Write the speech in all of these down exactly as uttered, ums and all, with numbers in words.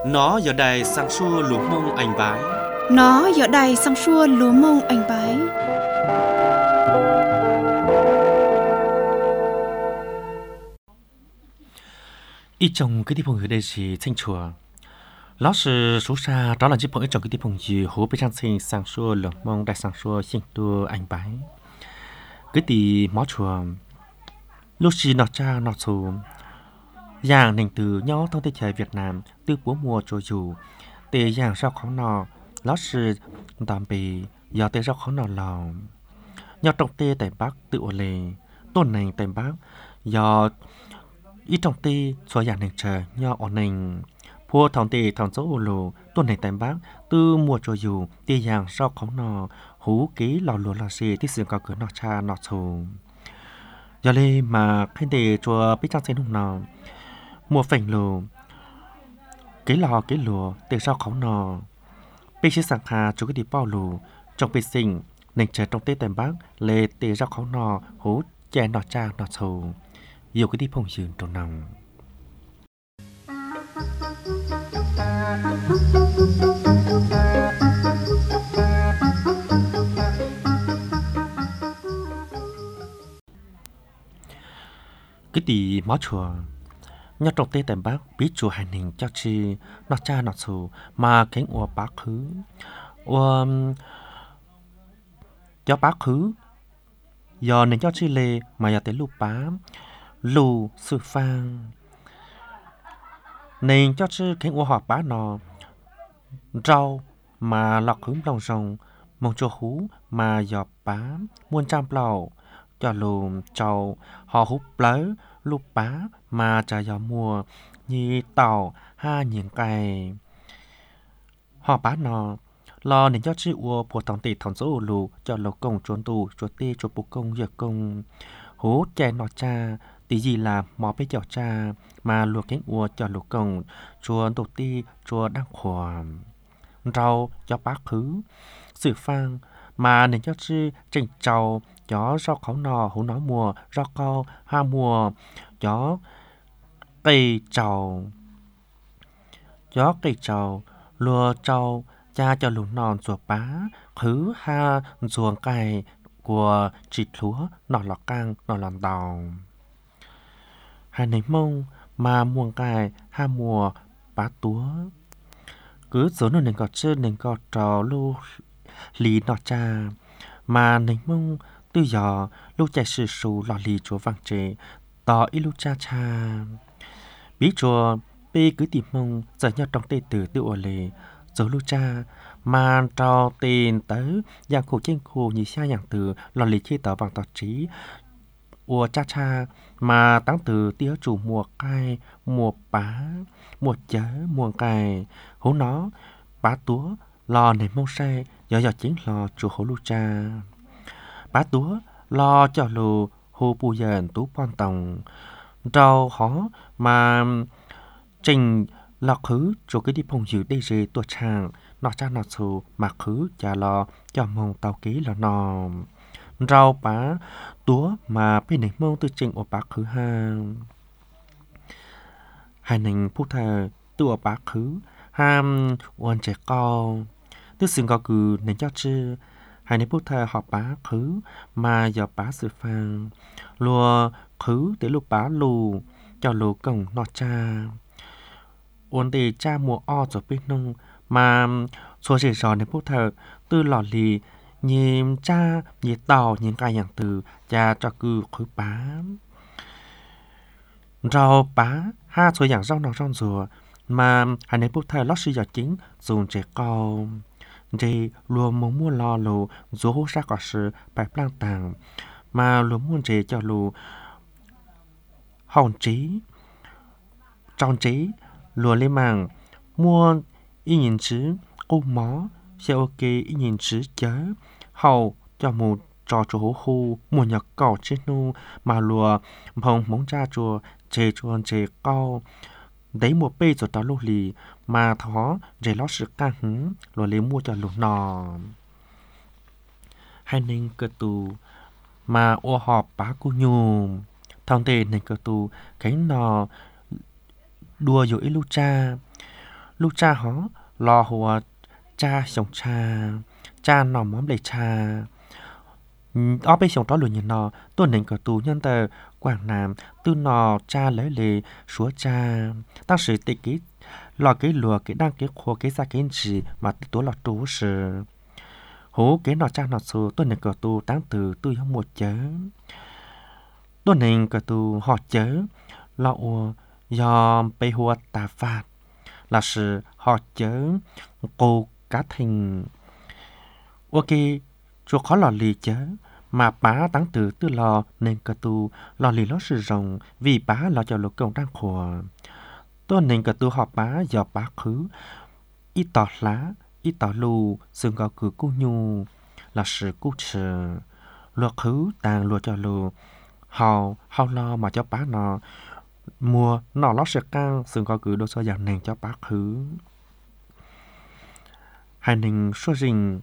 Nó giờ đây sang xua lúa mông anh bái. Nó giờ đây sang xua lúa mông anh bái. Ý chồng cái địa phương ở đây là thanh chùa. Lão sư số xa đó là chỉ phong ý chồng cái địa phương gì hố bên trong sinh sang xua lúa mông đại sang xua sinh tua anh bái. Cái tí mó chùa lúc xí nọ cha nọ xù dạng nền từ nhỏ thông tin trời Việt Nam từ bố mùa trôi dù tề dạng sau khó nọ lão sư tạm bì giờ tề sau khó nọ lòng nhỏ trong tề tại Bắc tự ổn lề tôn này tại Bắc giờ ít trong tề xóa dạng nền trời nhỏ ổn nền pua thằng tề thằng số ổn lù tôn này tại Bắc từ mùa trôi dù tề dạng sau khó nọ hú ký lò lùa lò xì tí sự có cửa nọ cha nọ xù giờ lên mà khen tề chùa biết trang sen hùng nào mùa phèn lù cái lò cái lùa từ sau khẩu nò bây giờ sáng hà chú cái đi bao lù trong bê sinh nền trời trong tết tây bắc lê từ sau khẩu nò hú chè nọ cha nọ sầu nhiều cái đi phong dường trong nòng cái đi máu chùa nhớ trong tết tại Bắc biết chùa hành hình cho chi nó cha nó sù mà cánh ua bác khứ ua cho bác khứ giờ nên cho chi lê mà giờ tới lù bá lù sự phang nên cho chi cánh ua họ bá nó rau mà lọc hứng lòng rồng mong cho hú mà giờ bá muôn trăm lầu cho lù trâu họ hút lỡ lúc bá mà trả gió mùa như tàu ha những cái họ bá nó lo nên cho chị ua của thằng tỷ thằng số lù cho lộc công trốn tù chuột tê chuột bục công việc công hú chè nọ cha tí gì là mò bé chảo cha mà luộc cánh ua cho lộc công chuột tổ ti chuột đang khoảm rau cho bác khứ sự phang mà nên cho chị chỉnh trâu gió rau khẩu nò hú nó mùa rau câu ha mùa gió cây trầu gió cây trầu lùa trầu cha cho lũ nòn ruột bá khứ ha ruộng cày của chị lúa nọ lọt căng nọ lọt tàu hai nấy mông mà muồng cày ha mùa bá túa cứ số nó nên có trên nên có trò lưu lì nọ cha mà nấy mông từ giờ lúc chạy sự sù lò lì chúa vàng chế tỏ ít lúc cha cha bí chùa bê cứ tìm mông giờ nhau trong tê tử tự ổ lề giờ lúc cha mà trò tiền tới dạng khổ trên khổ như xa dạng từ lò lì chê tỏ bằng tỏ trí ủa cha cha mà tăng từ tía chủ mùa cay mùa bá mùa chớ mùa cày hố nó bá túa lò nền mông xe giờ giờ chính lò chủ hố lúc cha bá túa lo cho lù hô bù dần tú quan tổng rau khó mà trình lọc khứ cho cái đi phong dự đây dê tua chàng nọ cha nọ xù mà khứ chả lo cho mong tàu ký là nò rau bá túa mà bên này mong tư trình ở bá khứ ha hai nành phúc thờ tư ở bá khứ ham uốn trẻ con tư xưng có cử nành cho chư hai nấy bút thơ họ bá khứ mà giờ bá sự phang lùa khứ để lục bá lù cho lù cổng nọ cha ổn để cha mùa o rồi bên nông mà số chỉ rõ nấy bút thơ từ lò lì nhìn cha nhìn tàu nhìn cáiอย่างtừ cha cho cư khứ bá rau bá ha sốอย่างrau nọ rau rùa mà hai nấy bút thơ lót suy giờ chính dùng trẻ con dì lùa mong mua lo lù dù hô xa có sự bài plan tàng mà lùa muốn dì cho lù hồng trí trong trí lùa lên mạng mua y nhìn chứ cô mó xe ok y nhìn chứ chớ hầu cho một trò chủ hô hô mùa nhật cầu trên nu mà lùa mong mong ra chùa chê chùa chê câu đấy một bê rồi đó lúc lì mà thó để lót sự ca hứng rồi lấy mua cho lục nò hai nên cơ tù mà ô họp bá cô nhùm thông tề nên cơ tù cánh nò đùa dỗ ít lúc cha lu cha hó lò hùa cha sống cha cha nọ móm lấy cha ở bên sống đó luôn nhìn nọ tôi nên cờ tù nhân tờ quảng nam tư nọ cha lấy lệ súa cha当时tự ký lò cái lùa cái đăng cái khô cái ra cái gì mà tôi là trú sự hú cái nọ cha nọ số tôi nên cờ tù đáng từ tôi không một chớ tôi nên cờ tù họ chớ lọ do被hùa tà phạt là sự họ chớ cô cá thình ok chỗ khó lò lì chớ mà bá tăng từ từ lò nên cờ tu lò lì lót sự rồng vì bá lò cho lục công đang khổ tôi nên cờ tu họ bá do bá khứ ít tỏ lá ít tỏ lù xương gò cử cu nhu là sự cu trừ lùa khứ tàng lùa cho lù hào hào lo mà cho bá nọ mùa nọ lót sự căng xương gò cử đôi so dạng nền cho bá khứ hai ninh số rình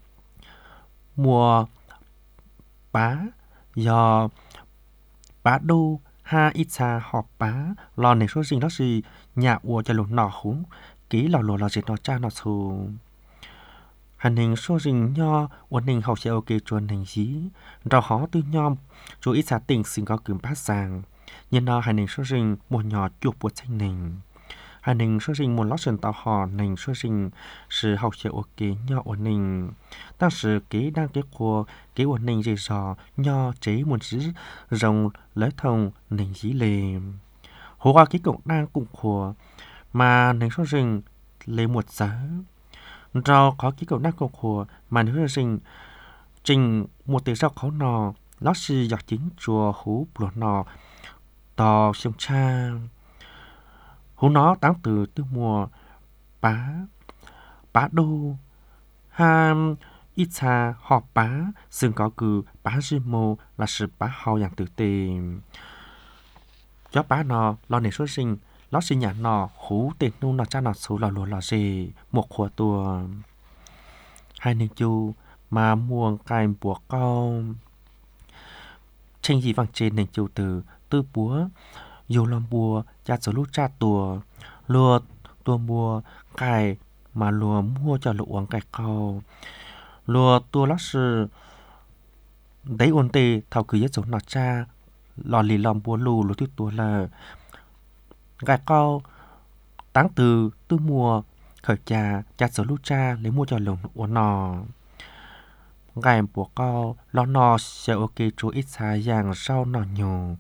mùa bá do bá đu ha ít xa họp bá lò này số rình đó gì nhà ua cho lụt nọ húng ký lò lụt lò dịch nó cha nó thù hành hình số rình nho ổn định học sẽ ok chuẩn hình dí rồi họ tư nhom chú ít xa tình xin có cứng bát sàng nhưng nó hành hình số rình một nhỏ chuột bột xanh nình hành hình số rình một lót sườn tàu hò nình số rình sự học sẽ ok nho ổn định当时给当给过给我宁这少nhỏ chế một chữ rồng lấy thông ninh dí lề hồ qua cái cổng đang cùng khổ mà ninh số rình lấy một giá rồi có cái cổng đang cùng khổ mà ninh số rình trình một từ sau khó nò lót xì giọt chính chùa hú bùa nò tò sông cha hú nó tán từ từ mùa bá bá đô ham ít xa họ bá xương có cử bá dư mô là sự bá hào dạng tự tìm cho bá nọ lo này xuất sinh lo sinh nhà nọ hú tiền nu nọ cha nọ số là lùa là gì một khóa tùa hai ninh chu mà muông cài bùa câu tranh gì vàng trên ninh chu từ tư búa dù làm bùa cha số lúc cha tùa lùa tùa bùa cài mà lùa mua cho lụa uống cài câu lùa tua lót sự đấy ổn tê thảo cứ giống nó cha lò lì lòng bùa lù lùa tiếp tua là gài câu táng từ tư mùa khởi trà cha sở lúc cha lấy mua cho lồng uống nò gài bùa câu lo nò sẽ ok chú ít xa dạng sau nò nhổ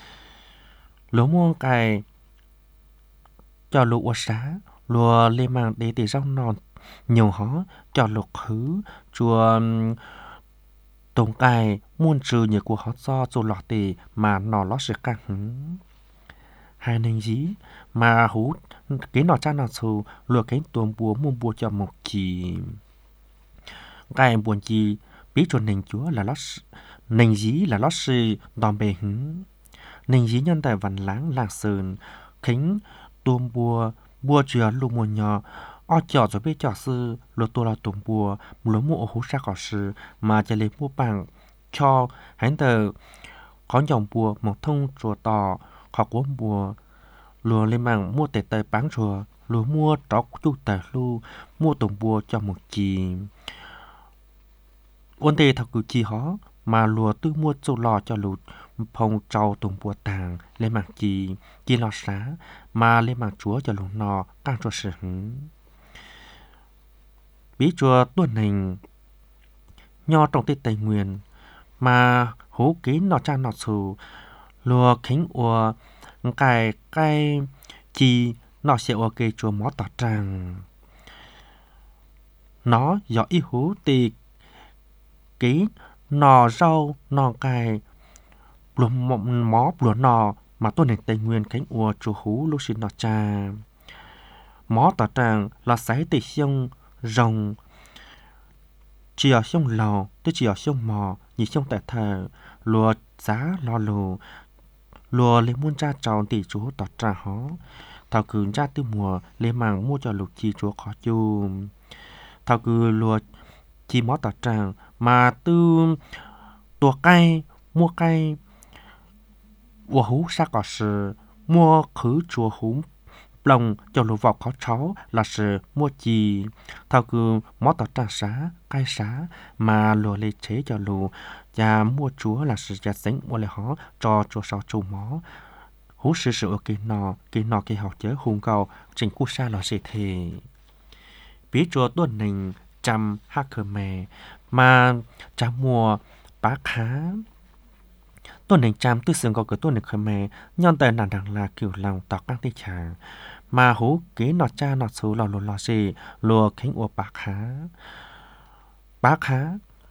lúa mua cài cho lụa uống xá lùa lên mạng để để rau nò nhiều hó cho lục khứ chùa tổng cài muôn trừ nhiều của họ do cho lọt tề mà nọ lót sự căng hứng hai ninh dí mà hú cái nọ cha nọ xù lùa cái tuồng búa muôn búa cho một chỉ cái buồn chi biết cho ninh chúa là lót ninh dí là lót sự đòn bề hứng ninh dí nhân tại văn láng làng sơn khính tuồng búa búa chùa lù mùa nhỏ ở chỗ cho biết cho sư lột tôi là tổng bùa lúa mùa hú sa cỏ sư màจะlấy mua bằng cho hắn tờ có dòng bùa một thông chùa tò khó cuốn bùa lúa lên bằng mua tệ tệ bán chùa lúa mua trọ chú tệ lu mua tổng bùa cho một chỉ ôn tê thật cử chỉ hó mà lúa tư mua châu lò cho lụt phong trâu tổng bùa tàng lên bằng chỉ chỉ lò xá mà lên bằng chúa cho lụt nọ càng cho sự hứng bí chùa tuần hình nho trong tây tây nguyên mà hú ký nọ cha nọ sù lùa khính ua cài cay chi nọ sẽ ua kê chùa mó tỏ tràng nó do ý hú tì ký nọ rau nọ cài lùa mó lùa nọ mà tuần hình tây nguyên khính ua chùa hú lúc xin nọ cha mó tỏ tràng là sái tì xiông rồng chỉ ở sông lò tức chỉ ở sông mò nhị sông tại thờ lùa giá lo lù lùa lấy muôn cha tròn tỷ chúa tọt trà hó thảo cứ cha tư mùa lấy màng mua cho lục chi chúa khó chu thảo cứ lùa chi mó tọt tràng mà tư tua cay mua cay ua hú sa cỏ sừ mua khứ chúa hú lòng cho lũ vào khó cháu là sự mua chi thao cứ mót tỏ trà xá cai xá mà lùa lê chế cho lũ và mua chúa là sự giả sánh mua lê họ cho cho sao chủ mó hú sự sự kỳ nọ kỳ nọ kỳ học chớ hùng cầu trình cú sa là gì thì bí chúa tuần nình chăm hát khờ mè mà chăm mua bá khá tuần nình chăm tư sừng có cái tuần nình khờ mè nhon tờ nản đằng là kiểu lòng tọt các tê chàng mà hú kế nọ cha nọ số lò lò lò gì lùa khánh ua bá khá bá khá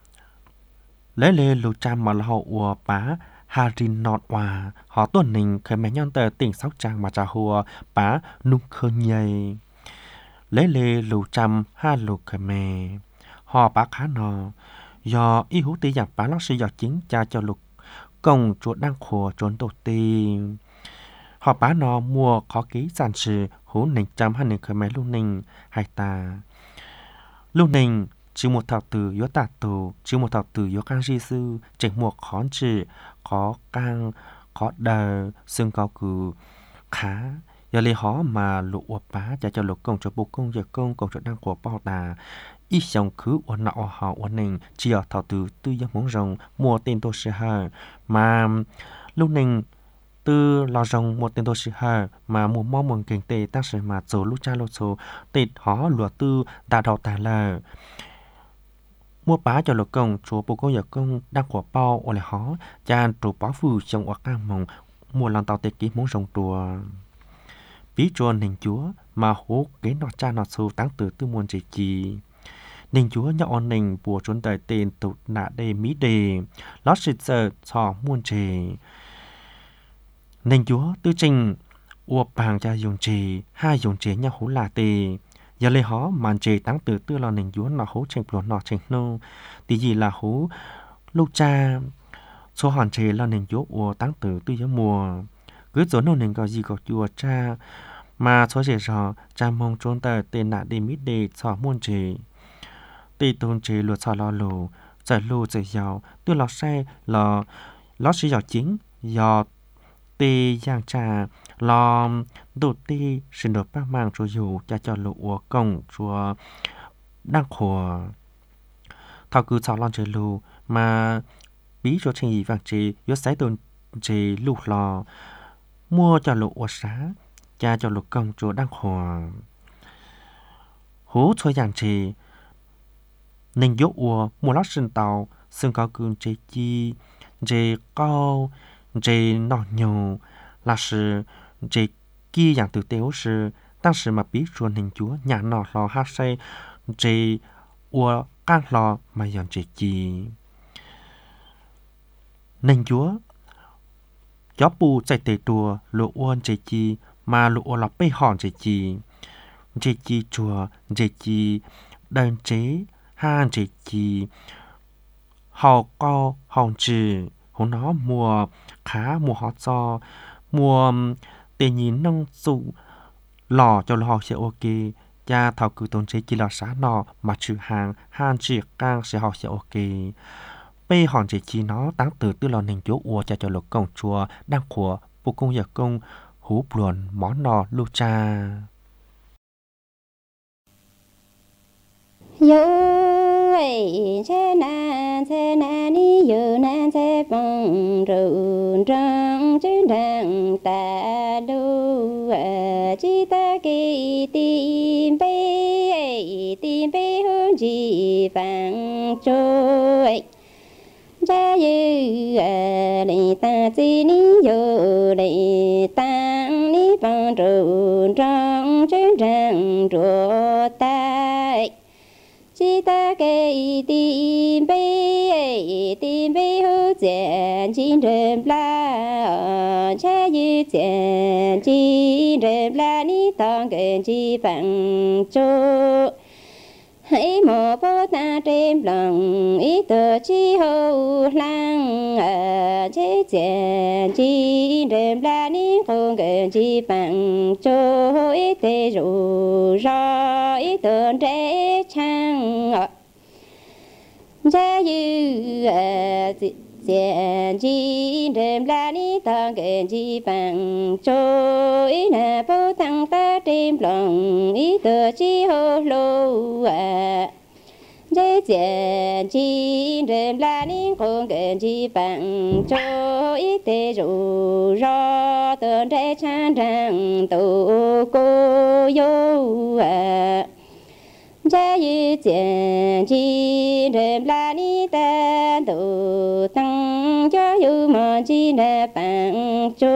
lấy lê lù chăm mà lò ua bá hà rìn nọt hòa họ tuần nình khởi mẹ nhon tờ tỉnh sóc trăng mà trà hùa bá nung khơ nhầy lấy lê lù chăm hà lù khởi mẹ họ bá khá nọ do y hú tí giặc bá lót sư do chính cha cho lục công chuột đang khổ trốn tổ tì họ bá nọ mua khó ký giàn sự hú nình chăm hà nình khởi mẹ lưu nình hai ta lưu nình chỉ một thảo từ yếu tả tù chỉ một thảo từ yếu cang di sư chỉ một khó trị khó cang khó đờ xương cao cử khá giờ lấy họ mà lụ ua bá cho cho lục công cho bố công giờ công công cho đang của bao tà ít dòng cứ uốn nọ họ uốn nình chỉ ở thảo từ tư giác muốn rồng mua tên tôi sẽ hờ mà lúc nình từ lò rồng một tên tôi sẽ hờ mà mua mong mong kinh tế ta sẽ mà rồi lúc cha lúc số tịt họ lùa tư đã đầu tài là mua bá cho lục công chúa bố công giờ công đang của bao ở lại họ cha trụ bá phù trong ở cang mong mua lần tàu tê ký muốn rồng đùa bí chuồn nền chúa mà hố kế nọ cha nọ số tăng từ tư muôn chỉ chi nền chúa nhỏ on nền bùa trốn đời tên tụt nạ đề mỹ đề lót xịt giờ cho muôn trề nền chúa tư trình ua bàng cha dùng trề hai dùng trề nhau hố là tề giờ lấy họ màn trề tăng từ tư là nền chúa nọ hố trình bùa nọ trình nô tí gì là hố lúc cha số hòn trề là nền chúa ua tăng từ tư gió mùa cứ dỗ nô nền có gì có chùa cha mà số trẻ rõ cha mong trốn tờ tên nạ đề mít đề cho muôn trề tì tôn trề luật cho lo lù giải lù giải giàu tư lọ xe lọ lọ sĩ giàu chính do tì giang trà lọ đồ tì xin đột bác mang cho dù cha cho lụ ua công chùa đang khổ thảo cứ cho lon trề lù mà bí cho trình ý vàng trề yếu sái tôn trề lù lò mua cho lụ ua xá cha cho lục công chúa đang khổ hú thôi giảng trì nên dốt ua mua lót sân tàu sân cao cường chế chi chế cao chế nọ nhiều là sự chế kia dạng tử tế sự当时mà biết rồi nên chúa nhà nọ lò hát say chế ua can lò mà dọn chế chi nên chúa gió bù chạy tề đùa lộ uôn chế chi mà lộ là bê hòn chế chi chế chi chùa chế chi đơn chế ha chế chi hò co hòn trừ hồn nó mùa khá mùa họ cho mùa tề nhìn nông sụ lò cho lò sẽ ok cha thảo cử tôn chế chi là xá nọ mà trừ hàng han chỉ càng sẽ họ sẽ ok bê hòn chế chi nó tăng từ tư lò nền chỗ ua cha cho lục công chùa đang của bộ công giờ công hú buồn món nọ lu cha yo ấy che na che na ni yo na che phong run trăng trên đằng ta lu chi ta kỳ tim bê tim bê hương gì vàng trôi cha yu lệ ta chi ni yo lệ tăng ni phong run trăng trên đằng rùa tai chi ta kê tim bê tim bê hữu diện chín rừng la cha yu diện chín rừng la ni tông gần chi phẳng chu hãy mò bố ta trên lòng ý tờ chi hậu lăng chế diện chín rừng la ni không gần chi phẳng chu ý tê rủ ro ý tờ trẻ chăng cha yu 见金人拉里当根基帮助一那不当的真龙一得之后路啊。这见金人拉里公根基帮助一得如绕的在长长都过有啊。这一见金人拉里单独当就有么子的帮助，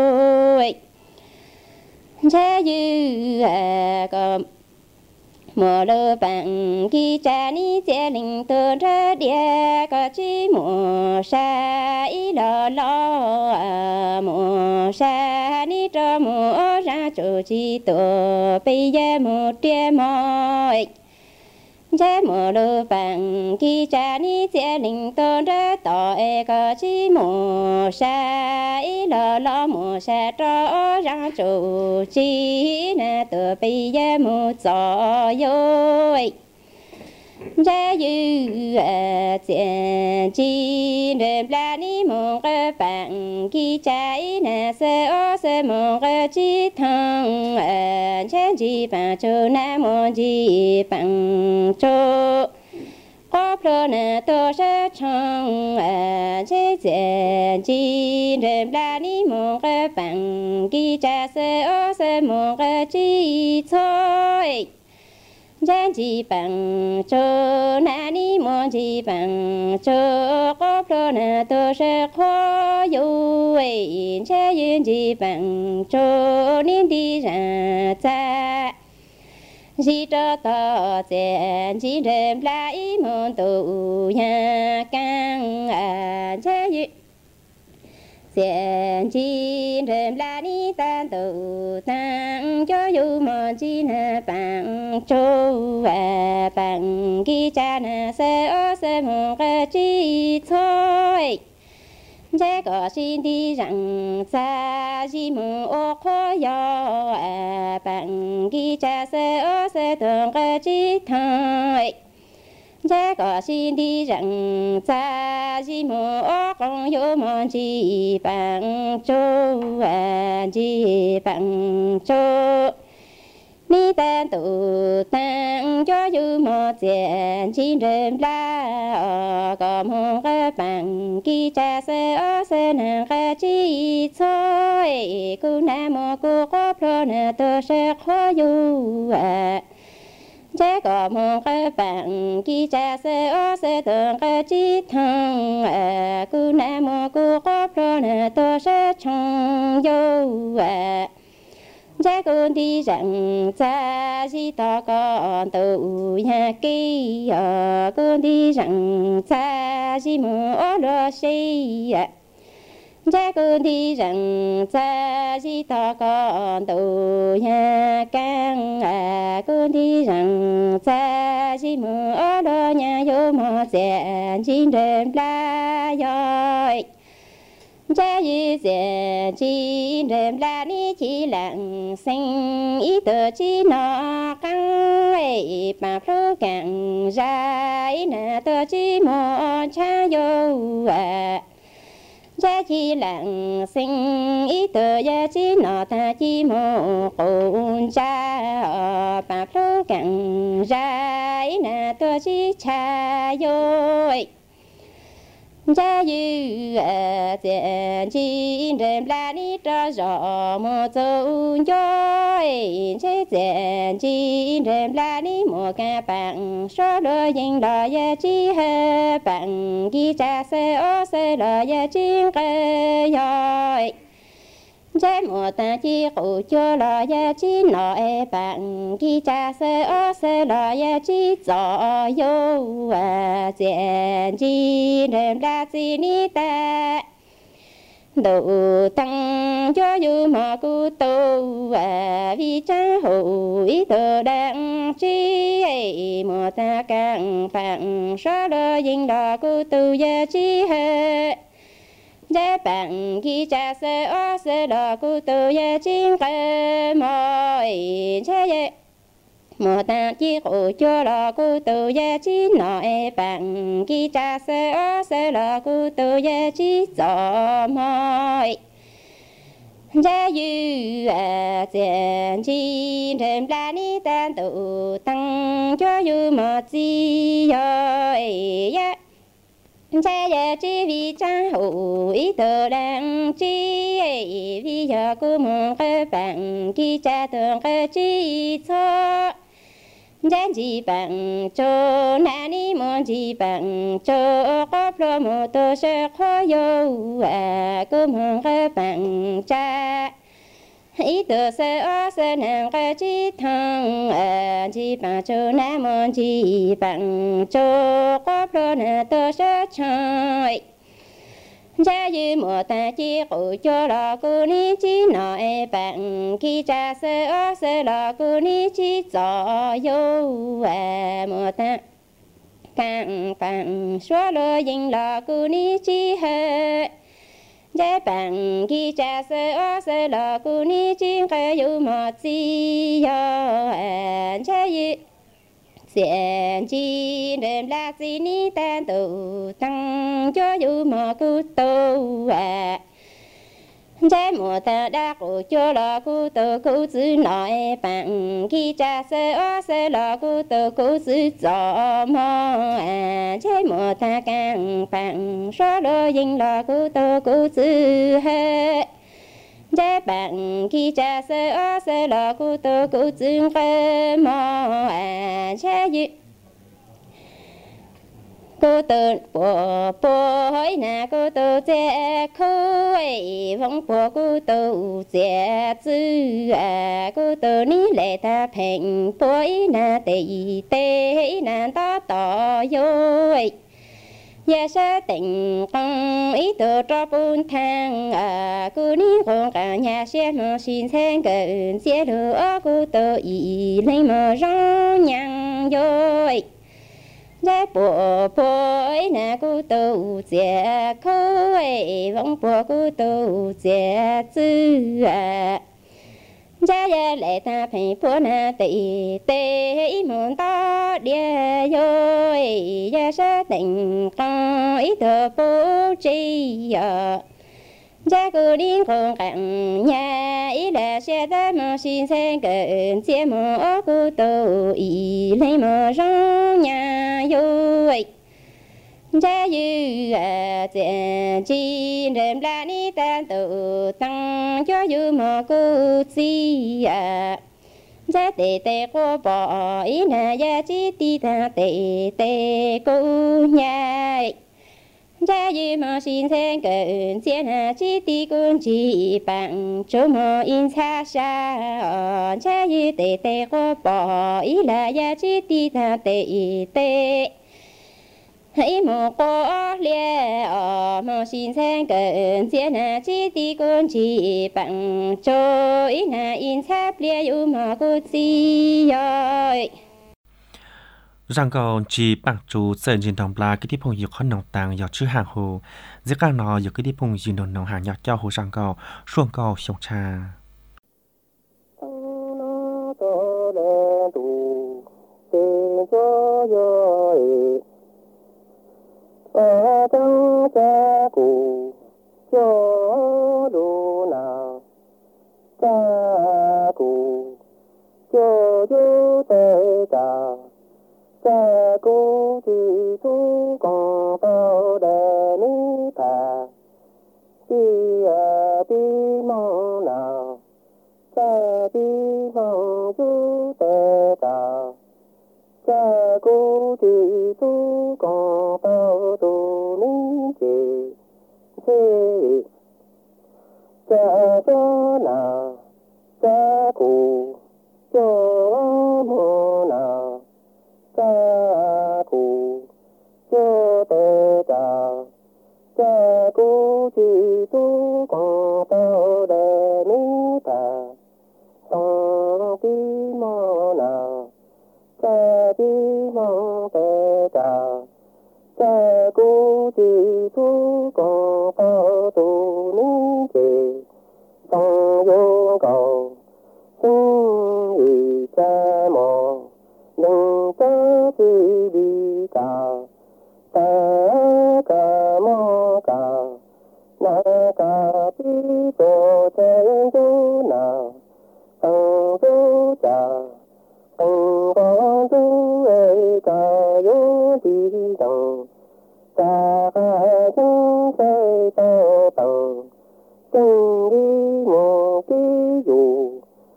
这有啊个莫罗帮给家里家领导着两个寂寞沙一老老啊，莫沙你这莫让自己多被也莫点莫。这莫罗帮给家里家领导着到一个寂寞沙一老老莫沙着让自己那多被也莫左右。这有啊见金人拉你莫个帮给家里那是二是莫个鸡汤啊，千几帮助那莫几帮助，我不能多少唱啊，这见金人拉你莫个帮给家是二是莫个鸡菜。人之帮助，那你莫之帮助，我不能都是可有为，这人之帮助，你的人在，是这到见之人来莫都阳刚啊，这人。见金人拉你单独当，就有么子那帮助啊，帮给家那是二是么个基础。这个新的人在是么可要啊，帮给家是二是多个基础。这个新的人在是么共有么子帮助啊，子帮助。你单独当就有么见金人来，个么个帮给家是二是那个基础，姑那么姑个婆那都是可有啊。这个么个帮给家是二是多个鸡汤啊，姑那么姑个婆那都是穷有啊。这个的人在是大个都呀给呀，个的人在是么罗西呀。这个的人在是大个都呀干啊，个的人在是么罗呀有么见金人来呀。这一见金人来你起人生一得起那刚哎，把手干在那得起莫cha有啊。这起人生一得也起那得起莫公家，把手干在那得起cha有。这有啊见金人来你这绕么走哟，这见金人来你莫干帮，说了应了也只和帮，给家是二是了也只个哟。这莫当起后脚了也只拿一帮，给家是二是了也只左右啊，见金人来子你的。都当就有么古都啊，为战后一头人知，莫当干帮，说了应了古都也只和。这帮给家是二是了古都也真个么，这也 một ta chỉ cổ cho là cô tu ya chỉ nói bằng kỳ cha sơ sơ là cô tu ya chỉ cho mọi gia yu à tiền chi thêm la ni tan tu tăng cho yu mà chi ơi ya cha ya chi vi cha hữu ý tự đang chi vi giờ cô mong cái bằng kỳ cha thường cái chi cho Giang chỉ bằng cho nani mon chỉ bằng cho có pro một tô sẽ khó yêu à cứ mong cái bằng cha ý tự sẽ ở sẽ nàng cái chỉ thằng à chỉ bằng cho nam mon chỉ bằng cho có pro nè tô sẽ chơi cha yu một ta chỉ cổ cho là cô ni chỉ nói bằng khi cha sơ ở sơ là cô ni chỉ cho yêu à một ta càng bằng số lô dinh là cô ni chỉ hết cha bằng khi cha sơ ở sơ là cô ni chỉ cái yêu một gì à cha yu Diện chi đêm la chi ni tan tu tăng cho yu mà cu tu à trái mùa ta đã cụ cho là cu tu cu chữ nói bằng khi cha sơ ở sơ là cu tu cu chữ cho mò à trái mùa ta càng bằng số lô dinh là cu tu cu chữ hết trái bằng khi cha sơ ở sơ là cu tu cu chữ cái mò à trái yu cô tự bộ bộ hỏi nà cô tự che khơi vong bộ cô tự che chữ à cô tự ní lệ ta phèn bối nà tì tê nà ta tỏ dối ya sa tình công ý tự cho bốn thang à cô ní con cả nhà xe nó xin sen gần xe lửa cô tự ý lấy mà rong nhang dối giá bộ bối nà cô tu trẻ khơi vong bộ cô tu trẻ chữ à giá ya lệ ta phải bố nà tì tê ý muốn to địa dối giá sa tình con ý thơ bố trí à giá cô đi con cạnh nhà ý là xe ta mà xin sen gần xe mà cô tu ý lấy mà rong nhà vui giá yu à tiền chi đêm la ni tan tu tăng cho yu mà cô chi à giá tê tê cô bỏ ý là giá chi ti ta tê tê cô nhai giá yu mà xin sen gần xe na chi ti con chi bằng chỗ mà in xa xa giá yu tê tê cô bỏ ý là giá chi ti ta tê tê hãy một có lẽ ở mà xin sang gần xe na chi ti con chỉ bằng cho ý na in sắp lẽ yêu mà cô chi rồi rằng còn chỉ bằng chú sơn trên đồng la cái tiếp phong dục khó nòng tàng dọc chữ hàng hồ giữa các nó dục cái tiếp phong dùng đồng nòng hàng nhặt cho hồ rằng cầu xuông cầu sông trà ở trong cha cụ cho đủ nào cha cụ cho chú tê cả cha cụ chỉ chú còn tao để ní ta đi à đi mong nào cha đi mong chú tê cả cha cụ chỉ chú còn tao tu ní chỉ chỉ cha cho nào cha cụ cho mô nào cha cụ cho tê cả cha cụ chỉ chú còn tao để ní ta xong tí mô nào cha đi mong tê cả cha cụ chỉ chú còn tao tu ní chỉ xong vô cầu xin ý cha mò ca ti tô chen du nào tăng du cha tăng con du ê ca yo đi đồng ta ca chung say tô tăng chung đi một ký dù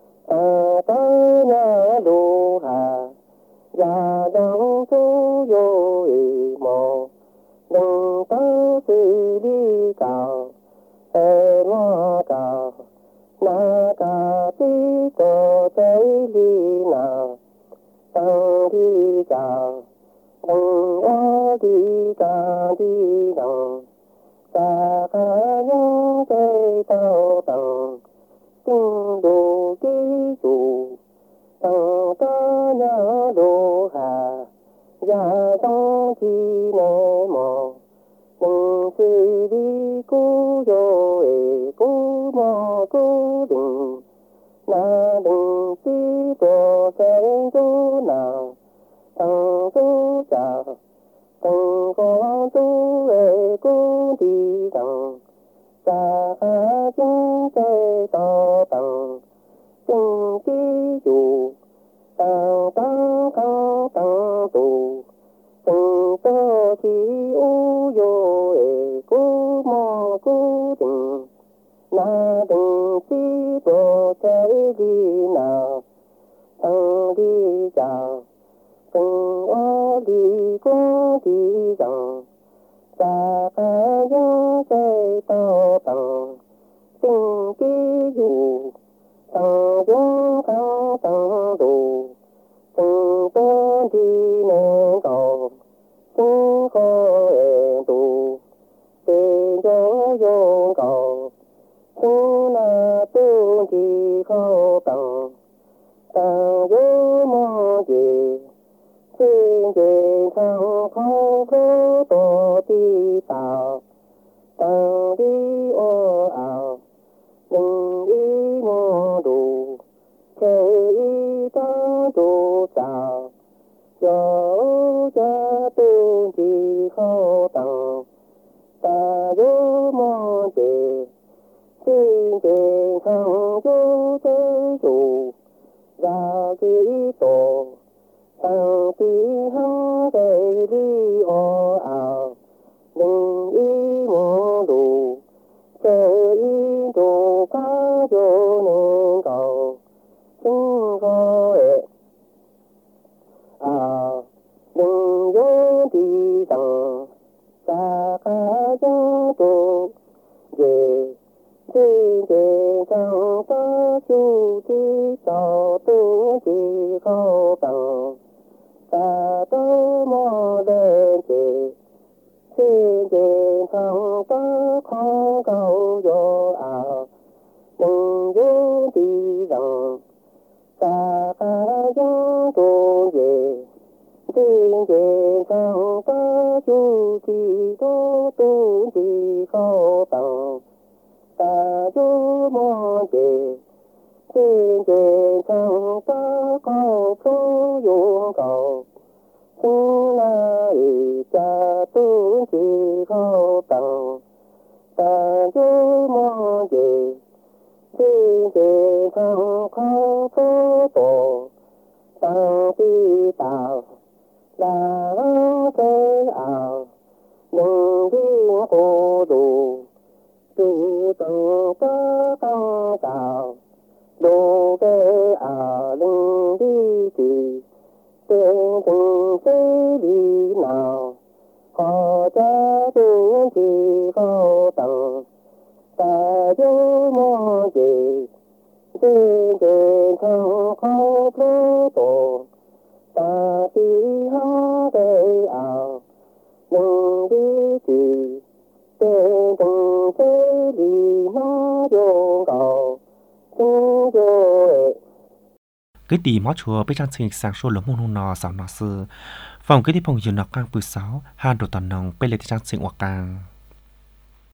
ta ta nhà đô hà ya dang su yo e mo nang ta si đi cao e ma cao na ca ti tô trái đi nào tăng đi cao tăng o đi ca đi đồng ta ca nhung tây tao tăng tinh đồ ký chủ tăng ta nhà đô hà ya tăng chi nè mò nâng si đi cú yo e cú mò cú đừng na đừng si tô sen tu nào tăng tu cha tăng con tu e cú đi tăng ta chung tây tao tăng chung ký chủ tăng tăng tăng tăng tu tăng tơ chi u yo e cú mò cú đừng na đừng si tô trái đi nào tăng đi chào tăng o đi cú đi rằng ta ca yo tây tao tăng chung ký chủ tăng yo tăng tăng tu tăng tơ đi nè cầu chung khó e tu tê yo yo cầu chung na tu chi khó tăng tăng yo mo gì trên trên thang khó khó tô ti tạo tăng đi ô ảo đừng đi mô đủ chơi y ta đủ tạo cho cha tu chi khó tăng ta yo mo gì trên trên thang yo thế chủ ra chi tổ tăng ti hăng tây đi ô ảo đừng y mô đủ chơi y đồ cá yo nên cầu chung có e à đừng yo đi tăng ta ca yo tu về đi về tăng ta chu đi tao tu chi khó tăng ta tô mò đê chê chê chê thằng ta khó cầu yo ảo đừng yo đi rằng ta ca yo tu về đi về thằng ta chu chi tô tu chi khó tăng ta yo mò chê chê chê thằng ta có phố yo cầu chung na y cha tu chi khó tăng ta yo mo gì chi chi thằng khó phố tổ tăng ti tạo là thế ảo đừng đi cô đủ tu tăng ta tăng tạo đồ cái ảo đừng đi thì tên tình thế đi nào khó cha tu chi khó tăng ta yo mo gì tên tên thằng khó phố tổ ta ti hăng tây ảo đừng đi thì tên tình thế đi nó yo cầu chung yo e cái đi mót chùa bây giờ sinh sang số lượng môn nọ sáu nọ sư phòng cái đi phòng dự nọ càng bự sáu hai đồ tần nòng bây giờ thì trang sinh hoặc càng